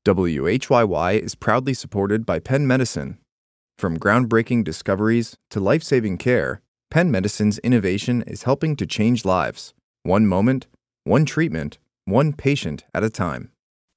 WHYY is proudly supported by Penn Medicine. From groundbreaking discoveries to life-saving care, Penn Medicine's innovation is helping to change lives, one moment, one treatment, one patient at a time.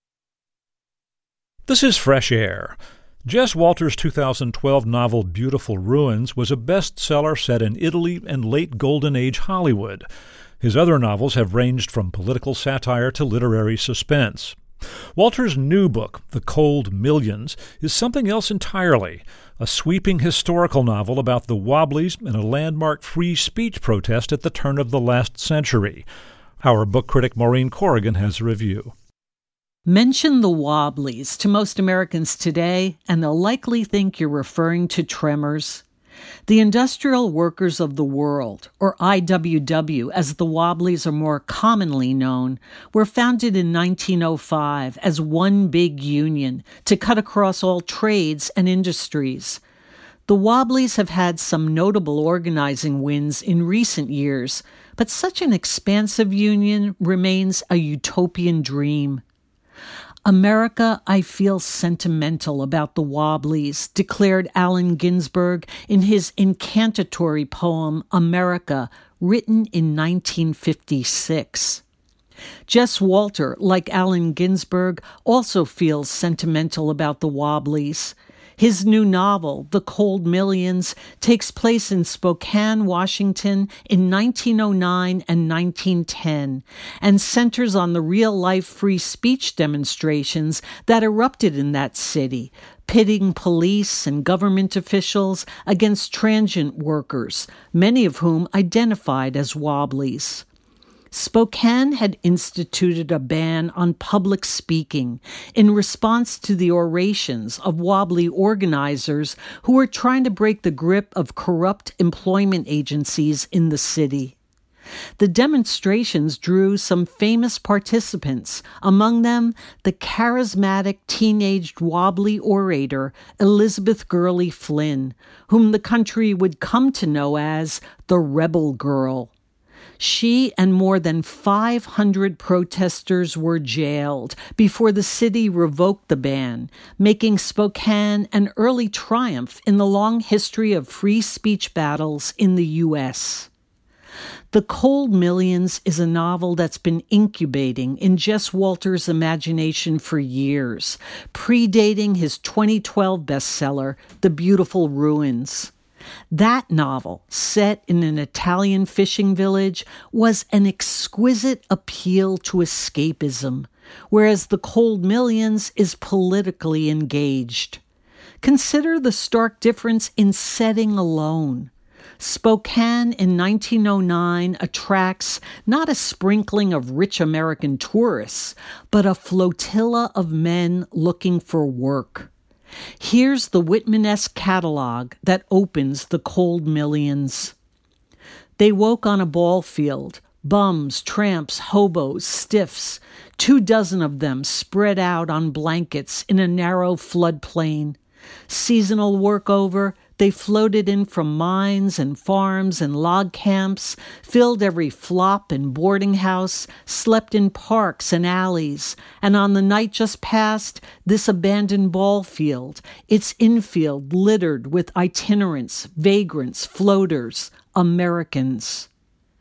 This is Fresh Air. Jess Walter's 2012 novel Beautiful Ruins was a bestseller set in Italy and late Golden Age Hollywood. His other novels have ranged from political satire to literary suspense. Walter's new book, The Cold Millions, is something else entirely, a sweeping historical novel about the Wobblies and a landmark free speech protest at the turn of the last century. Our book critic Maureen Corrigan has a review. Mention the Wobblies to most Americans today, and they'll likely think you're referring to Tremors. The Industrial Workers of the World, or IWW as the Wobblies are more commonly known, were founded in 1905 as one big union to cut across all trades and industries. The Wobblies have had some notable organizing wins in recent years, but such an expansive union remains a utopian dream. America, I feel sentimental about the Wobblies, declared Allen Ginsberg in his incantatory poem America, written in 1956. Jess Walter, like Allen Ginsberg, also feels sentimental about the Wobblies. His new novel, The Cold Millions, takes place in Spokane, Washington in 1909 and 1910 and centers on the real-life free speech demonstrations that erupted in that city, pitting police and government officials against transient workers, many of whom identified as Wobblies. Spokane had instituted a ban on public speaking in response to the orations of Wobbly organizers who were trying to break the grip of corrupt employment agencies in the city. The demonstrations drew some famous participants, among them the charismatic teenaged Wobbly orator Elizabeth Gurley Flynn, whom the country would come to know as the Rebel Girl. She and more than 500 protesters were jailed before the city revoked the ban, making Spokane an early triumph in the long history of free speech battles in the U.S. The Cold Millions is a novel that's been incubating in Jess Walter's imagination for years, predating his 2012 bestseller, The Beautiful Ruins. That novel, set in an Italian fishing village, was an exquisite appeal to escapism, whereas The Cold Millions is politically engaged. Consider the stark difference in setting alone. Spokane in 1909 attracts not a sprinkling of rich American tourists, but a flotilla of men looking for work. Here's the Whitman-esque catalog that opens The Cold Millions. They woke on a ball field, bums, tramps, hobos, stiffs, 24 of them spread out on blankets in a narrow floodplain. Seasonal work over, they floated in from mines and farms and log camps, filled every flop and boarding house, slept in parks and alleys, and on the night just past, this abandoned ball field, its infield littered with itinerants, vagrants, floaters, Americans.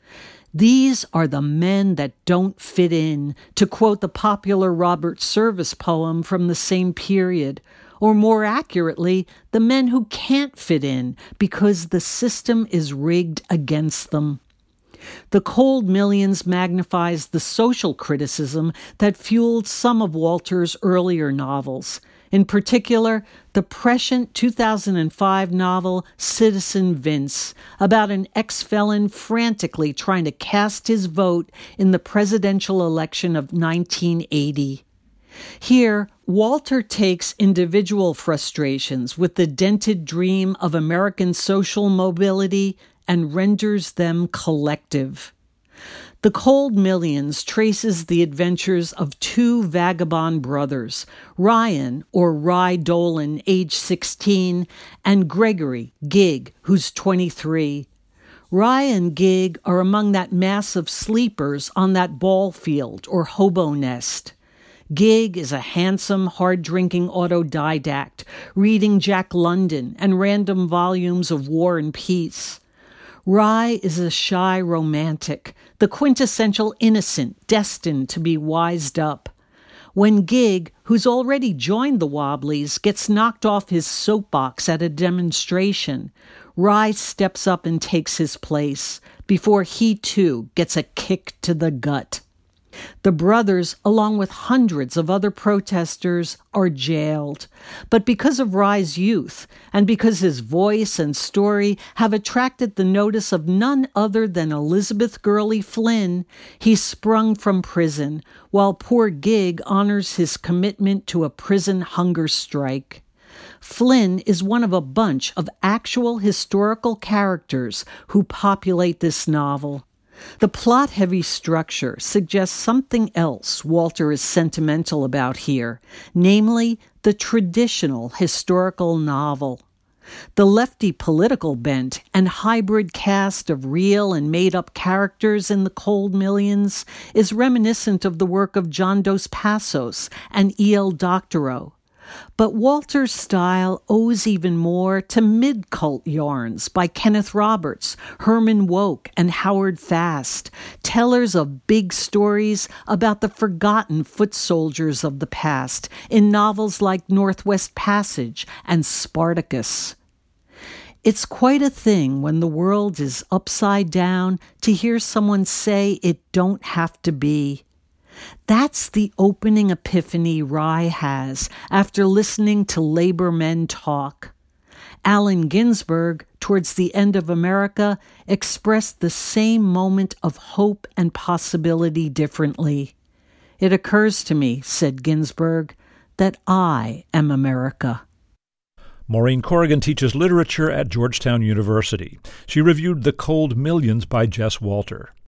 These are the men that don't fit in, to quote the popular Robert Service poem from the same period, or more accurately, the men who can't fit in because the system is rigged against them. The Cold Millions magnifies the social criticism that fueled some of Walter's earlier novels, in particular, the prescient 2005 novel Citizen Vince, about an ex-felon frantically trying to cast his vote in the presidential election of 1980. Here, Walter takes individual frustrations with the dented dream of American social mobility and renders them collective. The Cold Millions traces the adventures of two vagabond brothers, Ryan, or Rye Dolan, age 16, and Gregory, Gig, who's 23. Rye and Gig are among that mass of sleepers on that ball field or hobo nest. Gig is a handsome, hard-drinking autodidact, reading Jack London and random volumes of War and Peace. Rye is a shy romantic, the quintessential innocent destined to be wised up. When Gig, who's already joined the Wobblies, gets knocked off his soapbox at a demonstration, Rye steps up and takes his place before he, too, gets a kick to the gut. The brothers, along with hundreds of other protesters, are jailed. But because of Rye's youth, and because his voice and story have attracted the notice of none other than Elizabeth Gurley Flynn, he's sprung from prison, while poor Gig honors his commitment to a prison hunger strike. Flynn is one of a bunch of actual historical characters who populate this novel. The plot-heavy structure suggests something else Walter is sentimental about here, namely the traditional historical novel. The lefty political bent and hybrid cast of real and made-up characters in The Cold Millions is reminiscent of the work of John Dos Passos and E.L. Doctorow. But Walter's style owes even more to mid-cult yarns by Kenneth Roberts, Herman Wouk, and Howard Fast, tellers of big stories about the forgotten foot soldiers of the past in novels like Northwest Passage and Spartacus. It's quite a thing when the world is upside down to hear someone say it don't have to be. That's the opening epiphany Rye has after listening to labor men talk. Allen Ginsberg, towards the end of America, expressed the same moment of hope and possibility differently. "It occurs to me," said Ginsberg, "that I am America." Maureen Corrigan teaches literature at Georgetown University. She reviewed The Cold Millions by Jess Walter.